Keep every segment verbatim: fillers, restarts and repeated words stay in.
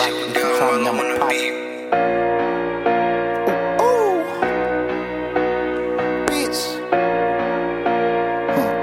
rock it. You try me, I'ma pop it. Ooh, bitch. Hmm.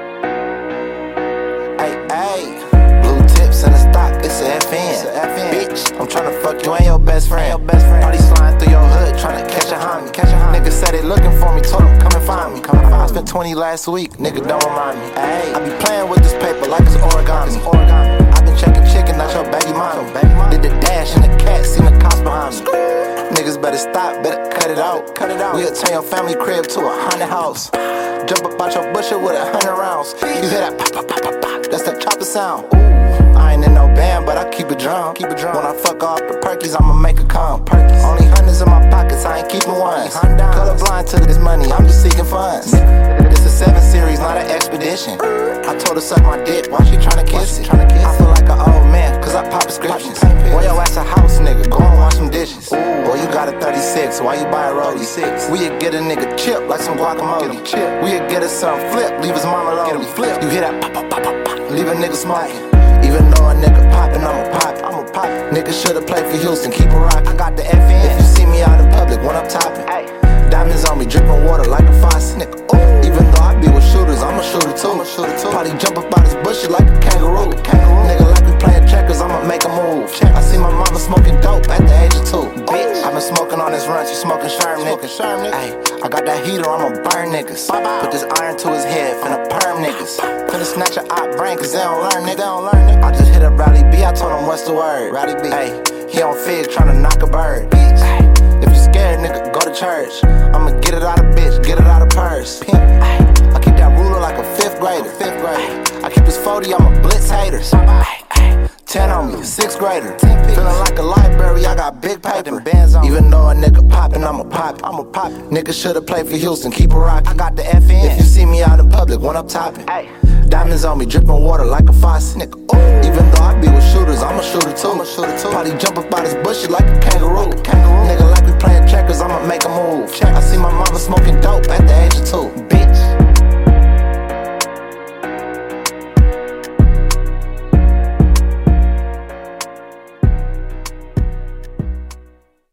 Ay, ay. Blue tips in the stock, it's a F N. Bitch, I'm tryna fuck you and your best friend. Your best friend. Party sliding through your hood, tryna catch a homie. Catch a homie. Niggas said they looking for me, told them come and find me. Come and find me. I spent twenty last week, nigga don't remind me. Ay, I be playing with this paper like it's origami. It's origami. I been checking chicken, not your baby mama. Did the dash and the cat, seen the cops behind me. Niggas better stop, better cut it out. Cut it out. We'll turn your family crib to a haunted house. Jump up out your bushes with a hundred rounds. You hear that pop, pop, pop, pop, pop. That's the chopper sound. Ooh. I ain't in no band, but I keep it drum. Keep it drum. When I fuck off the perkies, I'ma make a come. Perkies. Only hundreds in my pockets, I ain't keeping ones. Colorblind to this money, I'm just seeking funds. This a seven series, not an expedition. I told her suck my dick, why she tryna kiss it? I feel like an old man, cause I pop prescriptions. Boy, your ass a house nigga, go and wash some dishes. Boy, you got a thirty-six, why you buy a rollie? We'll get a nigga chip like some guacamole. We'll get us some flip, leave his mama alone. You hear that pop, pop, pop, pop, pop, leave a nigga smoking. Even though a nigga poppin', I'ma pop, I'ma pop. Nigga should've played for Houston, keep it rockin'. I got the F N. If you see me out in public when I'm toppin', diamonds on me, drippin' water like a faucet. Nigga, ooh. Even though I be with shooters, I'm a shooter too. I'm a shooter too. Probably jump up out his bushes like a kangaroo. Like a kangaroo. Nigga, like we playin' checkers, I'ma make a move. Check. I see my mama smoking dope at the age of two. Bitch, I been smoking on this run, she smoking sherm, nigga. Sherm, nigga. Ay, I got that heater, I'ma burn niggas. Put this iron to his head, finna perm niggas. Finna snatch a op brain, cause they don't learn, nigga. They don't learn, nigga. I just hit up Rowdy B, I told him what's the word. Rowdy B. Ay, he on Fig tryna knock a bird. Bitch, ay, if you scared, nigga, go to church. I'ma get it out of bitch, get it out of purse. Pimp, ay, I keep that ruler like a fifth grader. Fifth grader. I keep this forty, I'ma blitz haters. Ay, ay, ten on me, sixth grader. Feeling like a library, I got big paper. Even though a nigga poppin', I'ma pop. I'ma pop. Nigga should've played for Houston, keep it rockin'. I got the F N. If you see me out in public when I'm toppin', diamonds on me, drippin' water like a faucet.